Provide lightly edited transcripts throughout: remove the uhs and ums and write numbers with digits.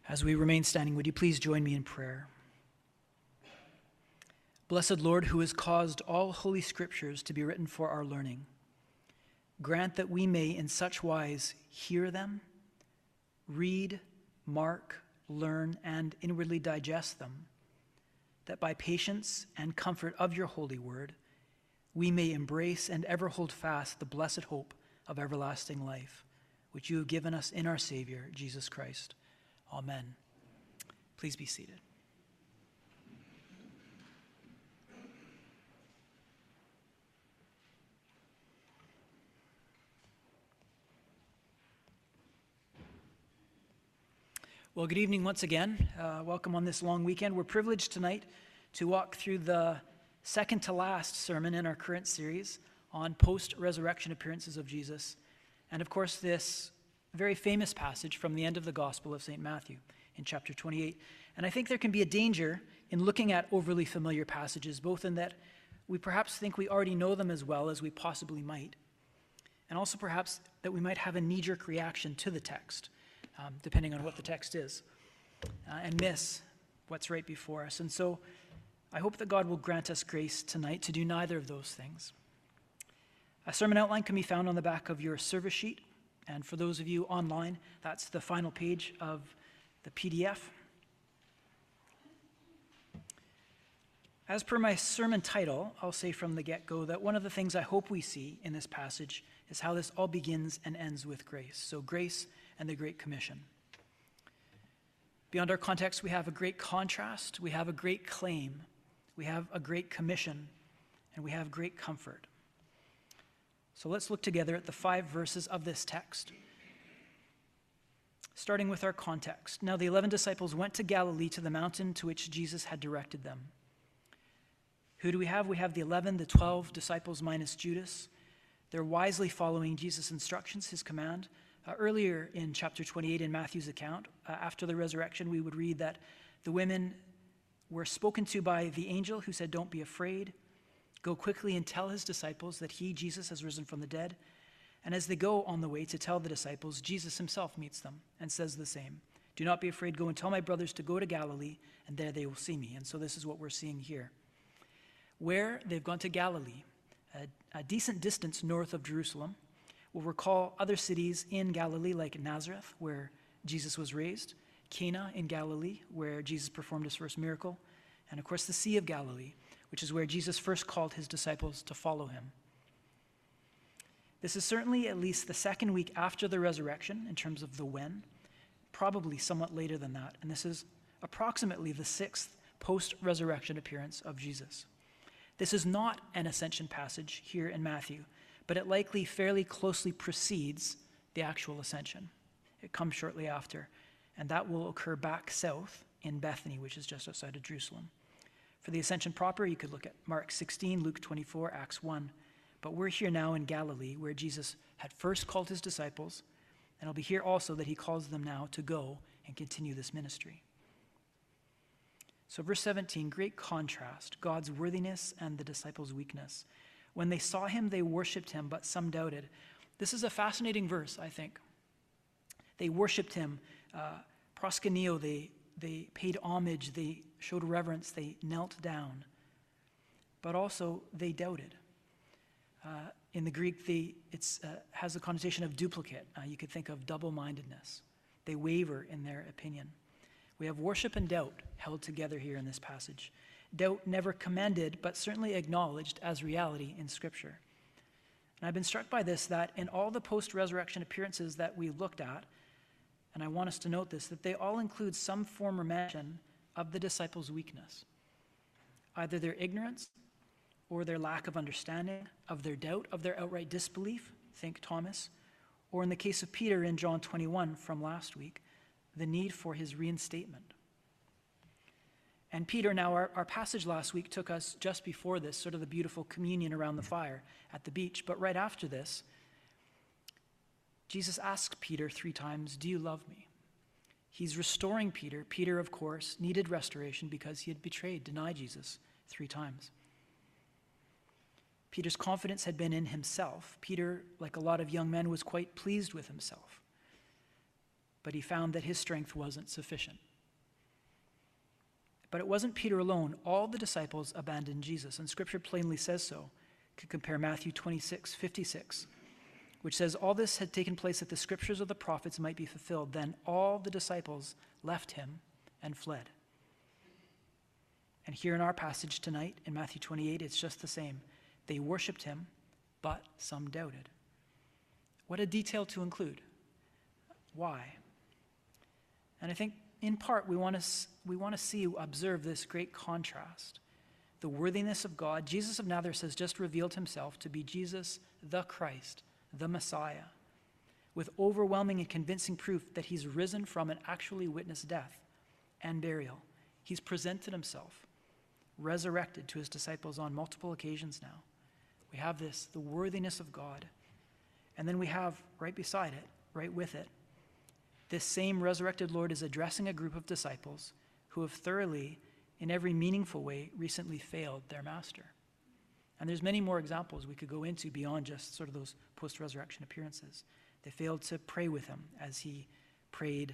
As we remain standing, would you please join me in prayer? Blessed Lord, who has caused all holy scriptures to be written for our learning, grant that we may in such wise hear them, read, mark, learn, and inwardly digest them, that by patience and comfort of your holy word, we may embrace and ever hold fast the blessed hope of everlasting life, which you have given us in our Savior, Jesus Christ. Amen. Please be seated. Well, good evening once again. Welcome on this long weekend. We're privileged tonight to walk through the second to last sermon in our current series on post-resurrection appearances of Jesus. And of course, this very famous passage from the end of the Gospel of St. Matthew in chapter 28. And I think there can be a danger in looking at overly familiar passages, both in that we perhaps think we already know them as well as we possibly might, and also perhaps that we might have a knee-jerk reaction to the text, depending on what the text is, and miss what's right before us. And so I hope that God will grant us grace tonight to do neither of those things. A sermon outline can be found on the back of your service sheet. And for those of you online, that's the final page of the PDF. As per my sermon title, I'll say from the get-go that one of the things I hope we see in this passage is how this all begins and ends with grace. So grace and the Great Commission. Beyond our context, we have a great contrast, we have a great claim, we have a great commission, and we have great comfort. So let's look together at the 5 verses of this text, starting with our context. Now the 11 disciples went to Galilee, to the mountain to which Jesus had directed them. Who do we have? We have the 11, the 12 disciples minus Judas. They're wisely following Jesus' instructions, his command. Earlier in chapter 28 in Matthew's account, after the resurrection, we would read that the women were spoken to by the angel who said, "Don't be afraid. Go quickly and tell his disciples that he, Jesus, has risen from the dead." And as they go on the way to tell the disciples, Jesus himself meets them and says the same. "Do not be afraid. Go and tell my brothers to go to Galilee, and there they will see me." And so this is what we're seeing here. Where they've gone to Galilee, a decent distance north of Jerusalem. We'll recall other cities in Galilee like Nazareth, where Jesus was raised, Cana in Galilee, where Jesus performed his first miracle, and of course the Sea of Galilee, which is where Jesus first called his disciples to follow him. This is certainly at least the second week after the resurrection in terms of the when, probably somewhat later than that, and this is approximately the 6th post-resurrection appearance of Jesus. This is not an ascension passage here in Matthew, but it likely fairly closely precedes the actual ascension. It comes shortly after, and that will occur back south in Bethany, which is just outside of Jerusalem. For the ascension proper, you could look at Mark 16, Luke 24, Acts 1. But we're here now in Galilee, where Jesus had first called his disciples, and it'll be here also that he calls them now to go and continue this ministry. So verse 17, great contrast, God's worthiness and the disciples' weakness. When they saw him, they worshipped him, but some doubted. This is a fascinating verse, I think. They worshipped him, proskuneo, they paid homage, they showed reverence, they knelt down. But also, they doubted. In the Greek, it has the connotation of duplicate. You could think of double-mindedness. They waver in their opinion. We have worship and doubt held together here in this passage. Doubt never commended, but certainly acknowledged as reality in Scripture. And I've been struck by this, that in all the post-resurrection appearances that we looked at, and I want us to note this, that they all include some form or mention of the disciples' weakness. Either their ignorance or their lack of understanding, of their doubt, of their outright disbelief, think Thomas, or in the case of Peter in John 21 from last week, the need for his reinstatement. And Peter, now our passage last week took us just before this, sort of the beautiful communion around the fire at the beach, but right after this, Jesus asks Peter 3 times, "Do you love me?" He's restoring Peter. Peter, of course, needed restoration because he had betrayed, denied Jesus 3 times. Peter's confidence had been in himself. Peter, like a lot of young men, was quite pleased with himself. but he found that his strength wasn't sufficient. But it wasn't Peter alone. All the disciples abandoned Jesus, and Scripture plainly says so. You could compare Matthew 26:56, which says, "All this had taken place that the Scriptures of the prophets might be fulfilled. Then all the disciples left him and fled." And here in our passage tonight, in Matthew 28, it's just the same. They worshiped him, but some doubted. What a detail to include. Why? And I think in part we want to observe this great contrast. The worthiness of God. Jesus of Nazareth has just revealed himself to be Jesus the Christ, the Messiah, with overwhelming and convincing proof that he's risen from and actually witnessed death and burial. He's presented himself resurrected to his disciples on multiple occasions now. We have this, the worthiness of God. And then we have right beside it, right with it, this same resurrected Lord is addressing a group of disciples who have thoroughly, in every meaningful way, recently failed their master. And there's many more examples we could go into beyond just sort of those post-resurrection appearances. They failed to pray with him as he prayed,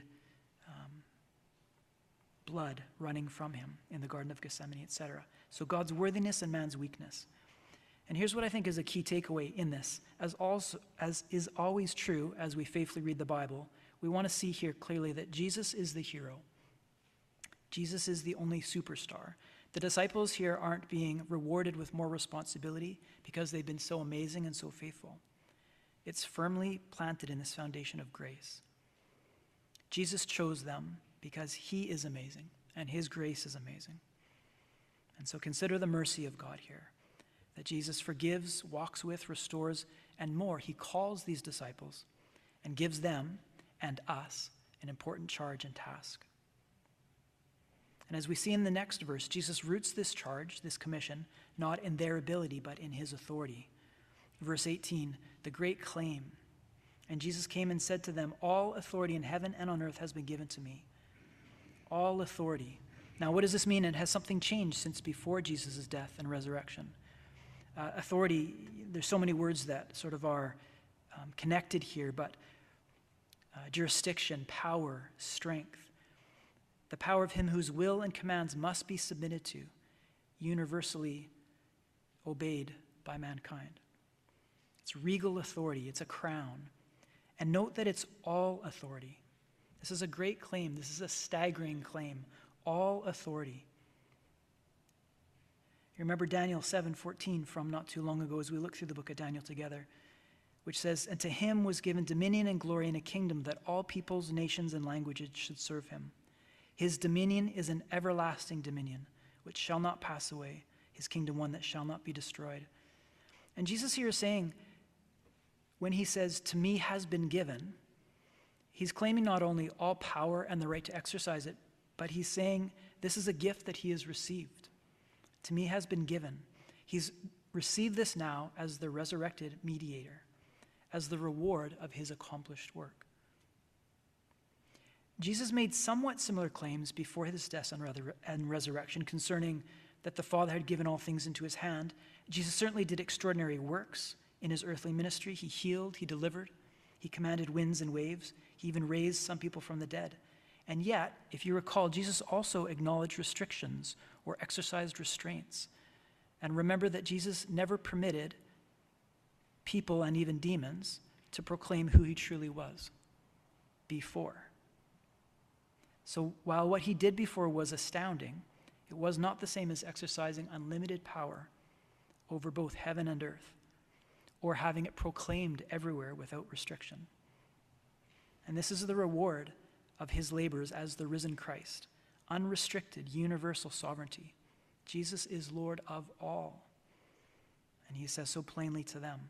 blood running from him in the Garden of Gethsemane, etc. So God's worthiness and man's weakness. And here's what I think is a key takeaway in this. As is always true as we faithfully read the Bible, we want to see here clearly that Jesus is the hero. Jesus is the only superstar. The disciples here aren't being rewarded with more responsibility because they've been so amazing and so faithful. It's firmly planted in this foundation of grace. Jesus chose them because he is amazing and his grace is amazing. And so consider the mercy of God here, that Jesus forgives, walks with, restores, and more. He calls these disciples and gives them and us an important charge and task. And as we see in the next verse, Jesus roots this charge, this commission, not in their ability, but in his authority. Verse 18, the great claim. And Jesus came and said to them, "All authority in heaven and on earth has been given to me." All authority. Now, what does this mean? And has something changed since before Jesus' death and resurrection? Authority, there's so many words that sort of are connected here, but jurisdiction, power, strength. The power of him whose will and commands must be submitted to, universally obeyed by mankind. It's regal authority. It's a crown. And note that it's all authority. This is a great claim. This is a staggering claim. All authority. You remember Daniel 7:14 from not too long ago as we look through the book of Daniel together, which says, "And to him was given dominion and glory and a kingdom that all peoples, nations, and languages should serve him. His dominion is an everlasting dominion, which shall not pass away, his kingdom one that shall not be destroyed." And Jesus here is saying, when he says, "To me has been given," he's claiming not only all power and the right to exercise it, but he's saying this is a gift that he has received. To me has been given. He's received this now as the resurrected mediator, as the reward of his accomplished work. Jesus made somewhat similar claims before his death and resurrection concerning that the Father had given all things into his hand. Jesus certainly did extraordinary works in his earthly ministry. He healed, he delivered, he commanded winds and waves. He even raised some people from the dead. And yet, if you recall, Jesus also acknowledged restrictions or exercised restraints. And remember that Jesus never permitted people and even demons to proclaim who he truly was before. So while what he did before was astounding, it was not the same as exercising unlimited power over both heaven and earth, or having it proclaimed everywhere without restriction. And this is the reward of his labors as the risen Christ, unrestricted, universal sovereignty. Jesus is Lord of all, and he says so plainly to them.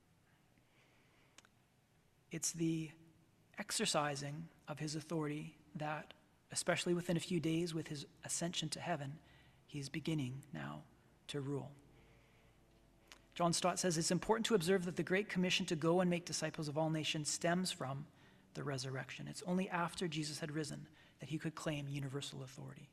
It's the exercising of his authority that, especially within a few days with his ascension to heaven, he's beginning now to rule. John Stott says it's important to observe that the Great Commission to go and make disciples of all nations stems from the resurrection. It's only after Jesus had risen that he could claim universal authority.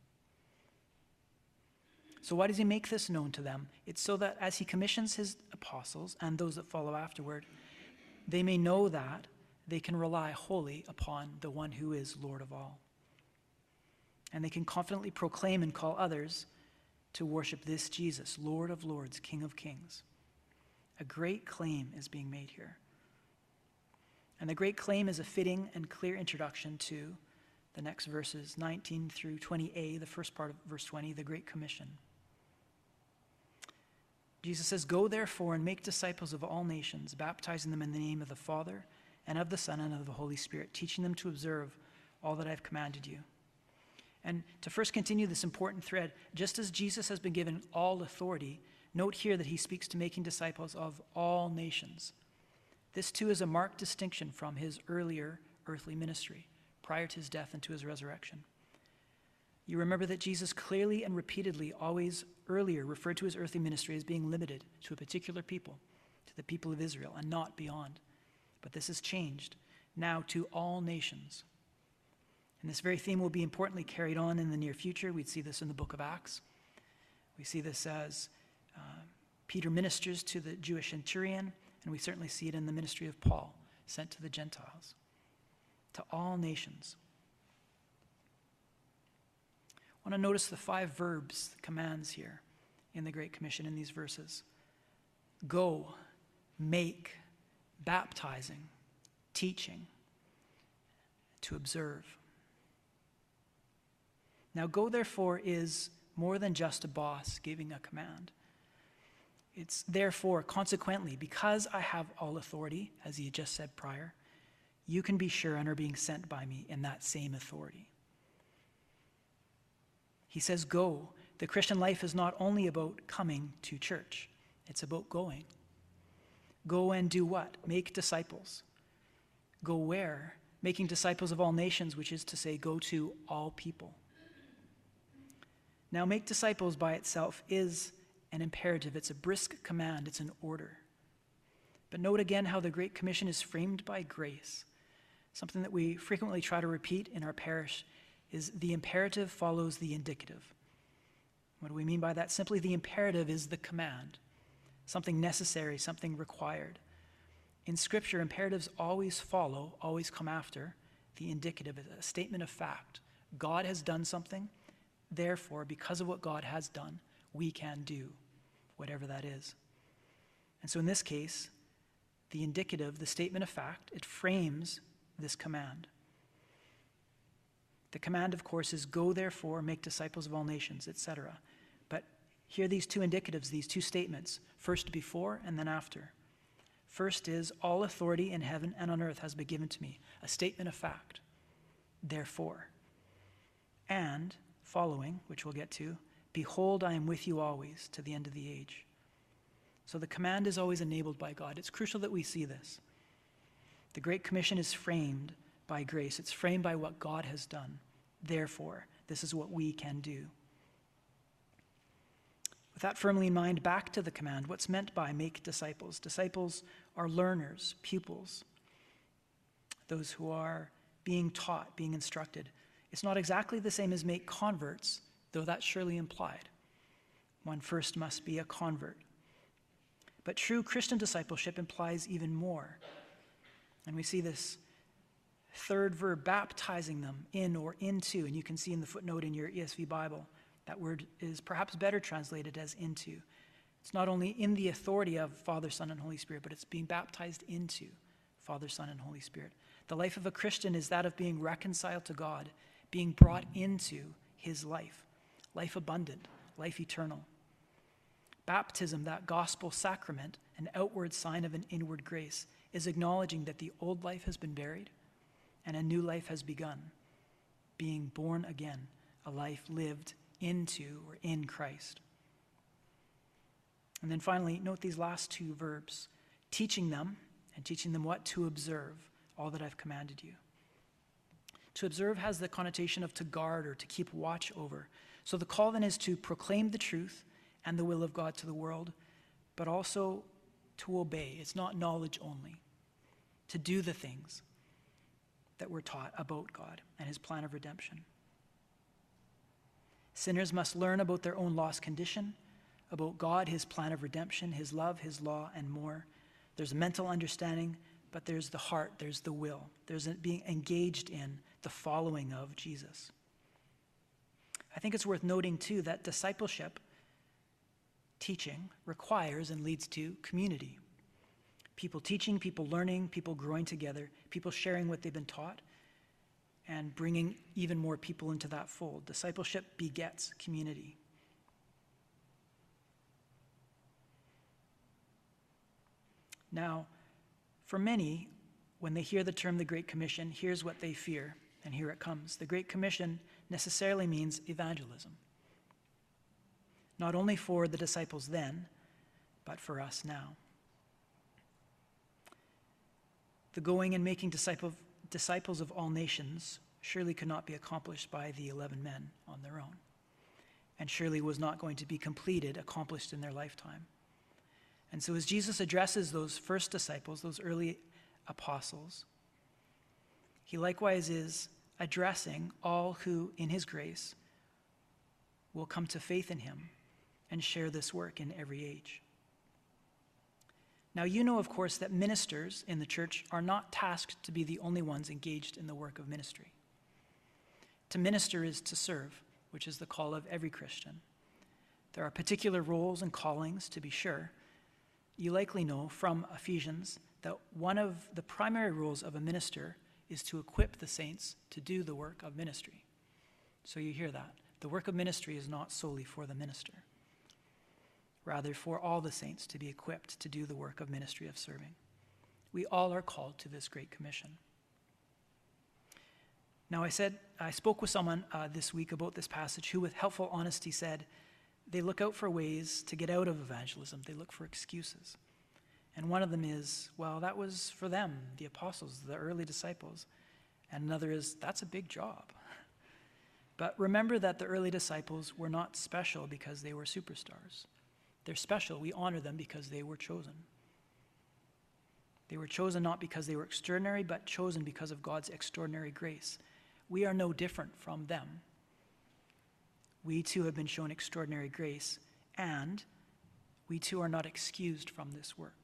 So why does he make this known to them? It's so that as he commissions his apostles and those that follow afterward, they may know that they can rely wholly upon the one who is Lord of all. And they can confidently proclaim and call others to worship this Jesus, Lord of lords, King of kings. A great claim is being made here. And the great claim is a fitting and clear introduction to the next verses, 19 through 20a, the first part of verse 20, the Great Commission. Jesus says, "Go therefore and make disciples of all nations, baptizing them in the name of the Father and of the Son and of the Holy Spirit, teaching them to observe all that I've commanded you." And to first continue this important thread, just as Jesus has been given all authority, note here that he speaks to making disciples of all nations. This too is a marked distinction from his earlier earthly ministry, prior to his death and to his resurrection. You remember that Jesus clearly and repeatedly always earlier referred to his earthly ministry as being limited to a particular people, to the people of Israel, and not beyond. But this has changed now to all nations. And this very theme will be importantly carried on in the near future. We'd see this in the book of Acts. We see this as Peter ministers to the Jewish centurion, and we certainly see it in the ministry of Paul, sent to the Gentiles, to all nations. I want to notice the 5 verbs, the commands here in the Great Commission in these verses. Go, make, baptizing, teaching, to observe. Now, go therefore is more than just a boss giving a command. It's therefore, consequently, because I have all authority, as he had just said prior, you can be sure and are being sent by me in that same authority. He says, go. The Christian life is not only about coming to church, it's about going. Go and do what? Make disciples. Go where? Making disciples of all nations, which is to say, go to all people. Now, make disciples by itself is an imperative. It's a brisk command. It's an order. But note again how the Great Commission is framed by grace. Something that we frequently try to repeat in our parish is the imperative follows the indicative. What do we mean by that? Simply, the imperative is the command, something necessary, something required. In Scripture, imperatives always follow, always come after the indicative, a statement of fact. God has done something, therefore, because of what God has done, we can do whatever that is. And so in this case, the indicative, the statement of fact, it frames this command. The command, of course, is go therefore, make disciples of all nations, etc. But here are these 2 indicatives, these 2 statements, first before and then after. First is, all authority in heaven and on earth has been given to me, a statement of fact, therefore. And, following, which we'll get to, behold, I am with you always to the end of the age. So the command is always enabled by God. It's crucial that we see this. The Great Commission is framed by grace. It's framed by what God has done. Therefore, this is what we can do. With that firmly in mind, back to the command. What's meant by make disciples? Disciples are learners, pupils, those who are being taught, being instructed. It's not exactly the same as make converts, though that's surely implied. One first must be a convert. But true Christian discipleship implies even more. And we see this 3rd verb, baptizing them in or into. And you can see in the footnote in your ESV Bible, that word is perhaps better translated as into. It's not only in the authority of Father, Son, and Holy Spirit, but it's being baptized into Father, Son, and Holy Spirit. The life of a Christian is that of being reconciled to God, being brought into his life abundant, life eternal. Baptism, that gospel sacrament, an outward sign of an inward grace, is acknowledging that the old life has been buried and a new life has begun, being born again, a life lived into or in Christ. And then finally, note these last 2 verbs, teaching them, and teaching them what? To observe all that I've commanded you. To observe has the connotation of to guard or to keep watch over. So the call then is to proclaim the truth and the will of God to the world, but also to obey. It's not knowledge only. To do the things that we're taught about God and his plan of redemption. Sinners must learn about their own lost condition, about God, his plan of redemption, his love, his law, and more. There's mental understanding, but there's the heart, there's the will, there's being engaged in the following of Jesus. I think it's worth noting, too, that discipleship teaching requires and leads to community. People teaching, people learning, people growing together, people sharing what they've been taught, and bringing even more people into that fold. Discipleship begets community. Now, for many, when they hear the term the Great Commission, here's what they fear, and here it comes. The Great Commission necessarily means evangelism. Not only for the disciples then, but for us now. The going and making disciples of all nations surely could not be accomplished by the 11 men on their own, and surely was not going to be accomplished in their lifetime. And so as Jesus addresses those first disciples, those early apostles, he likewise is addressing all who, in his grace, will come to faith in him and share this work in every age. Now, you know, of course, that ministers in the church are not tasked to be the only ones engaged in the work of ministry. To minister is to serve, which is the call of every Christian. There are particular roles and callings, to be sure. You likely know from Ephesians that one of the primary roles of a minister is to equip the saints to do the work of ministry. So you hear that. The work of ministry is not solely for the minister, rather for all the saints to be equipped to do the work of ministry of serving. We all are called to this great commission. Now, I spoke with someone this week about this passage who, with helpful honesty, said they look out for ways to get out of evangelism. They look for excuses. And one of them is, well, that was for them, the apostles, the early disciples. And another is, that's a big job. But remember that the early disciples were not special because they were superstars. They're special. We honor them because they were chosen. They were chosen not because they were extraordinary, but chosen because of God's extraordinary grace. We are no different from them. We too have been shown extraordinary grace, and we too are not excused from this work.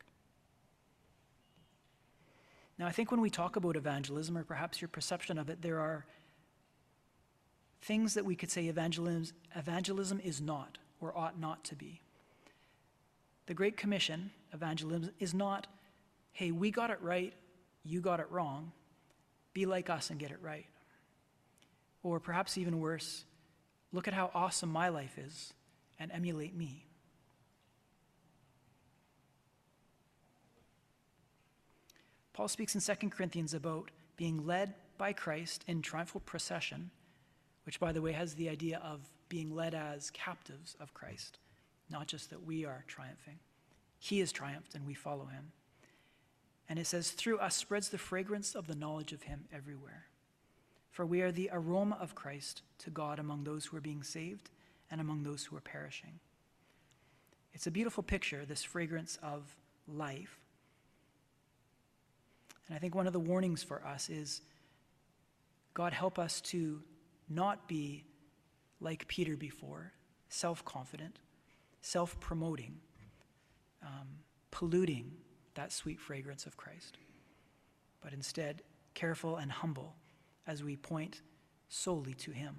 Now, I think when we talk about evangelism, or perhaps your perception of it, there are things that we could say evangelism is not or ought not to be. The Great Commission, evangelism, is not, hey, we got it right, you got it wrong, be like us and get it right. Or perhaps even worse, look at how awesome my life is and emulate me. Paul speaks in 2 Corinthians about being led by Christ in triumphal procession, which, by the way, has the idea of being led as captives of Christ, not just that we are triumphing. He has triumphed and we follow him. And it says, through us spreads the fragrance of the knowledge of him everywhere. For we are the aroma of Christ to God among those who are being saved and among those who are perishing. It's a beautiful picture, this fragrance of life. And I think one of the warnings for us is, God, help us to not be like Peter before, self-confident, self-promoting, polluting that sweet fragrance of Christ, but instead careful and humble as we point solely to him.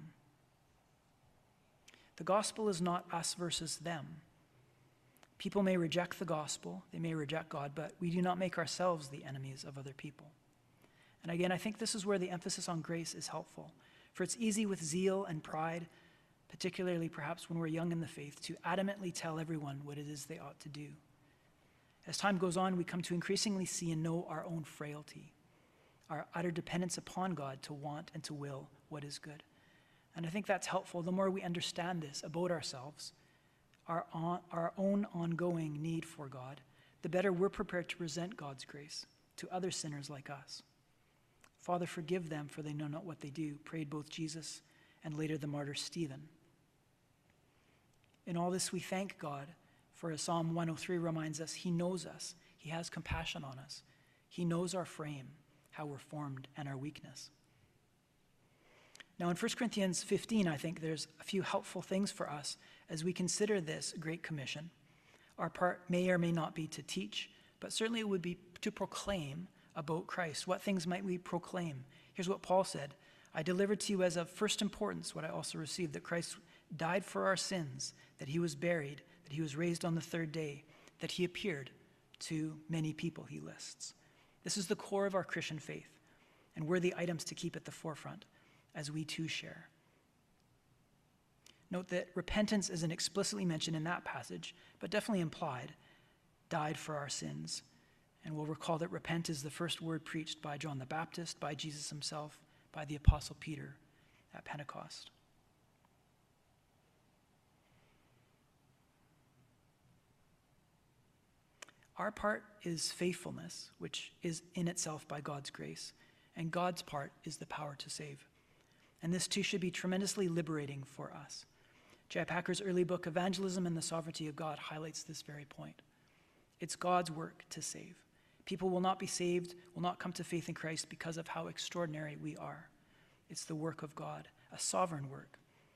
The gospel is not us versus them. People may reject the gospel, they may reject God, but we do not make ourselves the enemies of other people. And again, I think this is where the emphasis on grace is helpful. For it's easy with zeal and pride, particularly perhaps when we're young in the faith, to adamantly tell everyone what it is they ought to do. As time goes on, we come to increasingly see and know our own frailty, our utter dependence upon God to want and to will what is good. And I think that's helpful. The more we understand this about ourselves, our own ongoing need for God, the better we're prepared to present God's grace to other sinners like us. Father, forgive them, for they know not what they do, prayed both Jesus and later the martyr Stephen. In all this, we thank God, for as Psalm 103 reminds us, he knows us. He has compassion on us. He knows our frame, how we're formed, and our weakness. Now, in 1 Corinthians 15, I think there's a few helpful things for us as we consider this Great Commission. Our part may or may not be to teach, but certainly it would be to proclaim about Christ? What things might we proclaim? Here's what Paul said: I delivered to you as of first importance what I also received, that Christ died for our sins, that he was buried, that he was raised on the third day, that he appeared to many people, he lists. This is the core of our Christian faith, and worthy items to keep at the forefront as we too share. Note that repentance isn't explicitly mentioned in that passage, but definitely implied: died for our sins. And we'll recall that repent is the first word preached by John the Baptist, by Jesus himself, by the Apostle Peter at Pentecost. Our part is faithfulness, which is in itself by God's grace, and God's part is the power to save. And this too should be tremendously liberating for us. J.I. Packer's early book, Evangelism and the Sovereignty of God, highlights this very point. It's God's work to save. People will not be saved, will not come to faith in Christ because of how extraordinary we are. It's the work of God, a sovereign work.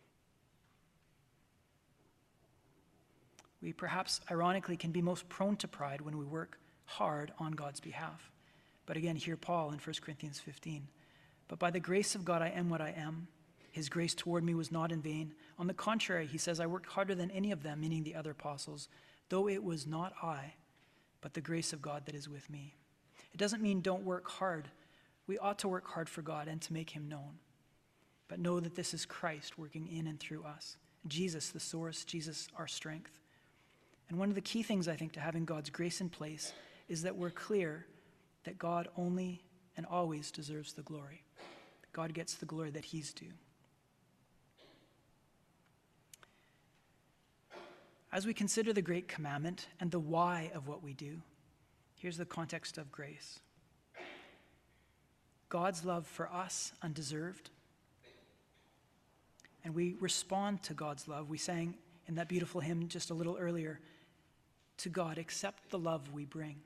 We perhaps, ironically, can be most prone to pride when we work hard on God's behalf. But again, hear Paul in 1 Corinthians 15. But by the grace of God I am what I am. His grace toward me was not in vain. On the contrary, he says, I worked harder than any of them, meaning the other apostles, though it was not I, but the grace of God that is with me. It doesn't mean don't work hard. We ought to work hard for God and to make him known. But know that this is Christ working in and through us. Jesus, the source, Jesus, our strength. And one of the key things, I think, to having God's grace in place is that we're clear that God only and always deserves the glory. God gets the glory that he's due. As we consider the great commandment and the why of what we do, here's the context of grace. God's love for us undeserved. And we respond to God's love. We sang in that beautiful hymn just a little earlier, to God, accept the love we bring.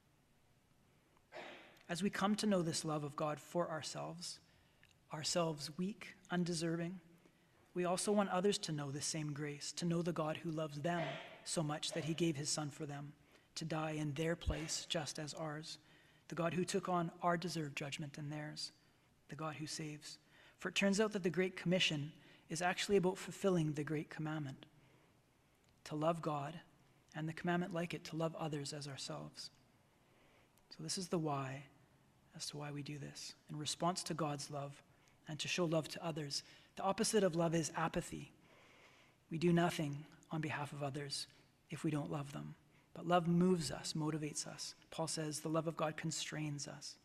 As we come to know this love of God for ourselves weak, undeserving, we also want others to know the same grace, to know the God who loves them so much that he gave his son for them, to die in their place just as ours, the God who took on our deserved judgment and theirs, the God who saves. For it turns out that the Great Commission is actually about fulfilling the Great Commandment, to love God, and the commandment like it, to love others as ourselves. So this is the why as to why we do this, in response to God's love and to show love to others. The opposite of love is apathy. We do nothing on behalf of others if we don't love them. But love moves us, motivates us. Paul says the love of God constrains us.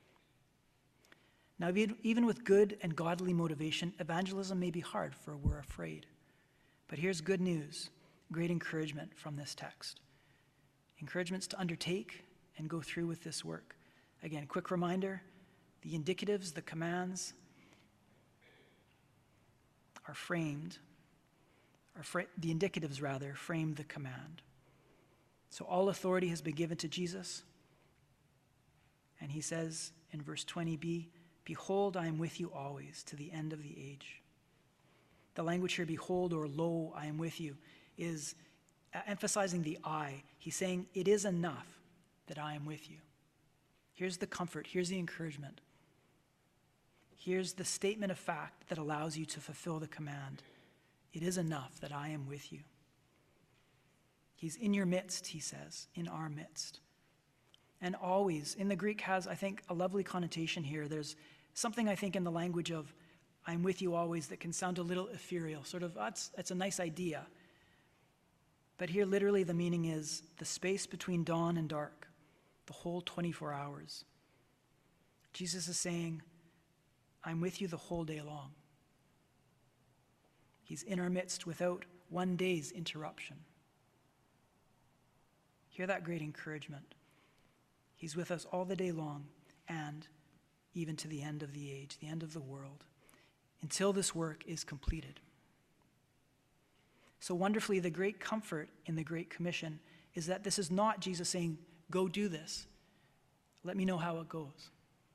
Now, even with good and godly motivation, evangelism may be hard, for we're afraid. But here's good news, great encouragement from this text. Encouragements to undertake and go through with this work. Again, quick reminder, the indicatives, the commands are framed, the indicatives rather, frame the command. So all authority has been given to Jesus. And he says in verse 20b, behold, I am with you always to the end of the age. The language here, behold, or lo, I am with you, is emphasizing the I. He's saying it is enough that I am with you. Here's the comfort, here's the encouragement. Here's the statement of fact that allows you to fulfill the command. It is enough that I am with you. He's in your midst, he says, in our midst. And always, in the Greek has, I think, a lovely connotation here. There's something, I think, in the language of I'm with you always that can sound a little ethereal, sort of, that's a nice idea. But here, literally, the meaning is the space between dawn and dark, the whole 24 hours. Jesus is saying, I'm with you the whole day long. He's in our midst without one day's interruption. Hear that great encouragement. He's with us all the day long and even to the end of the age, the end of the world, until this work is completed. So wonderfully, the great comfort in the Great Commission is that this is not Jesus saying, go do this. Let me know how it goes.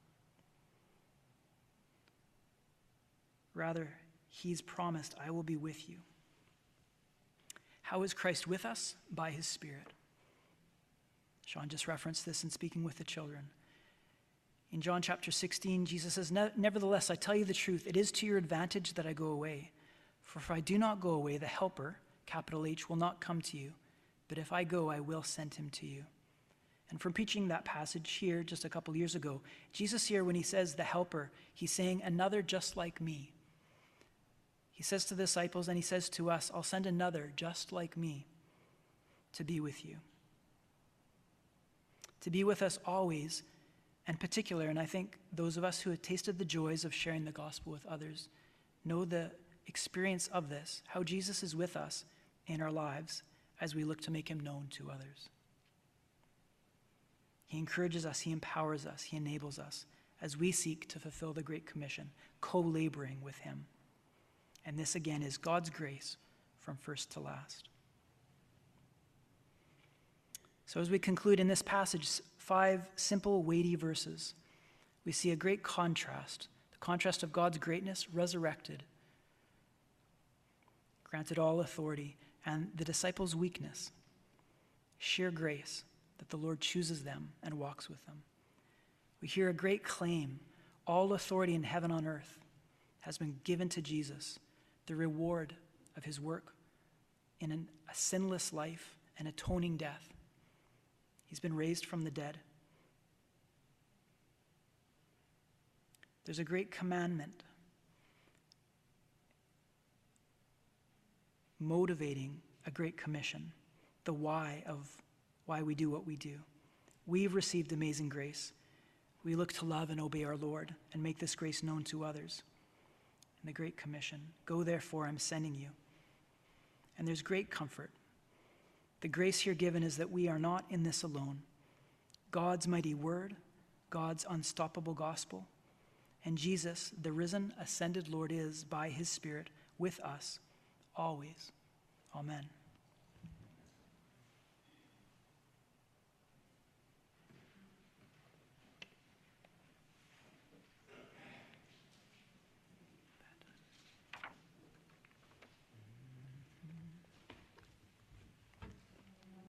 Rather, he's promised, I will be with you. How is Christ with us? By his Spirit. Sean just referenced this in speaking with the children. In John chapter 16, Jesus says, "Nevertheless, I tell you the truth, it is to your advantage that I go away. For if I do not go away, the Helper, capital H, will not come to you. But if I go, I will send him to you." And from preaching that passage here just a couple years ago, Jesus here, when he says the Helper, he's saying another just like me. He says to the disciples and he says to us, "I'll send another just like me to be with you." To be with us always, and particular, and I think those of us who have tasted the joys of sharing the gospel with others know the experience of this, how Jesus is with us in our lives as we look to make him known to others. He encourages us, he empowers us, he enables us as we seek to fulfill the Great Commission, co-laboring with him. And this again is God's grace from first to last. So as we conclude in this passage, 5 simple, weighty verses, we see a great contrast, the contrast of God's greatness resurrected, granted all authority, and the disciples' weakness, sheer grace that the Lord chooses them and walks with them. We hear a great claim, all authority in heaven and on earth has been given to Jesus, the reward of his work in a sinless life and atoning death. He's been raised from the dead. There's a great commandment motivating a great commission, the why of why we do what we do. We've received amazing grace. We look to love and obey our Lord and make this grace known to others. And the great commission, "Go therefore, I'm sending you." And there's great comfort. The grace here given is that we are not in this alone. God's mighty word, God's unstoppable gospel, and Jesus, the risen, ascended Lord, is, by his Spirit, with us always. Amen.